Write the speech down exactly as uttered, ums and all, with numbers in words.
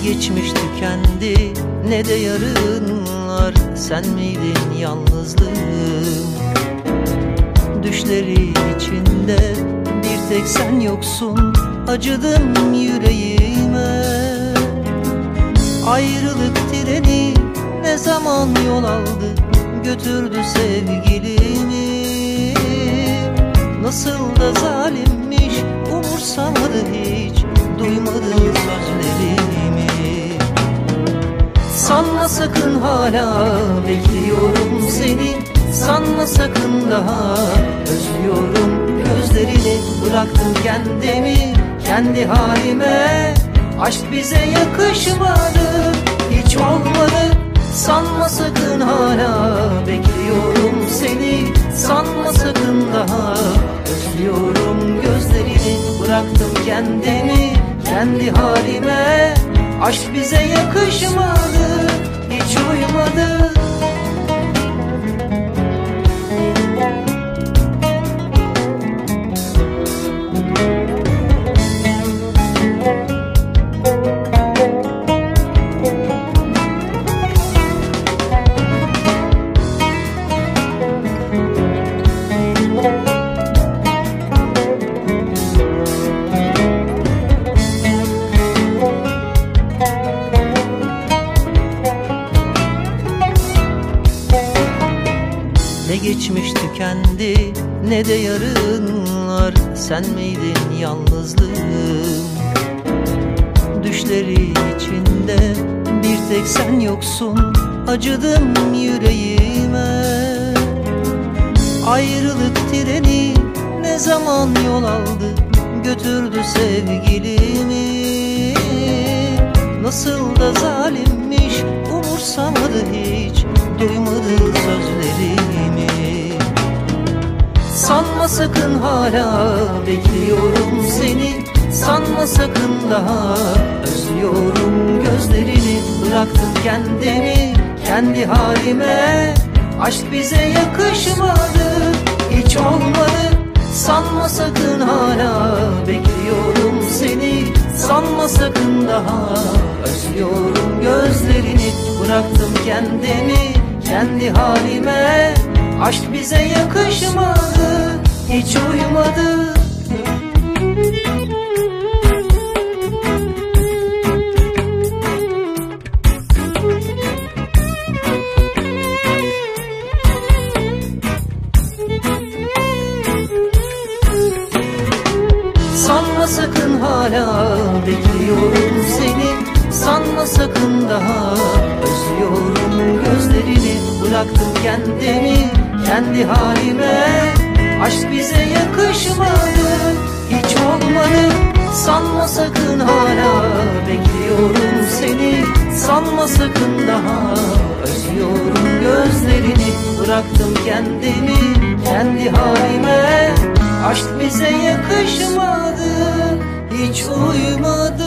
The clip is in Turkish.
geçmiş tükendi ne de yarınlar. Sen miydin yalnızlığım? Düşleri içinde bir tek sen yoksun. Acıdım yüreğime. Ayrılık treni ne zaman yol aldı, götürdü sevgilimi. Nasıl da zalimmiş, umursamadı hiç, duymadı sözlerimi. Sanma sakın hala bekliyorum seni, sanma sakın daha özlüyorum gözlerini. Bıraktım kendimi kendi halime, aşk bize yakışmadı, hiç olmadı. Sanma sakın hala bekliyorum seni, sanma sakın daha özlüyorum gözlerini. Bıraktım kendimi kendi halime, aşk bize yakışmadı, hiç uymadı. Ne geçmiş tükendi ne de yarınlar. Sen miydin yalnızlığım? Düşleri içinde bir tek sen yoksun. Acıdım yüreğime. Ayrılık treni ne zaman yol aldı, götürdü sevgilimi. Nasıl da zalimmiş, umursamadı hiç, duymadı sözlerimi. Sanma sakın hala bekliyorum seni, sanma sakın daha özlüyorum gözlerini. Bıraktım kendimi kendi halime, aşk bize yakışmadı, hiç olmadı. Sanma sakın hala bekliyorum seni, sanma sakın daha özlüyorum gözlerini. Bıraktım kendimi kendi halime, aşk bize yakışmadı, hiç uymadı. Sanma sakın hala bekliyorum seni, sanma sakın daha özlüyorum gözlerini. Bıraktım kendimi kendi halime, aşk bize yakışmadı, hiç olmadı. Sanma sakın hala bekliyorum seni, sanma sakın daha özlüyorum gözlerini. Bıraktım kendimi kendi halime, aşk bize yakışmadı, hiç uymadı.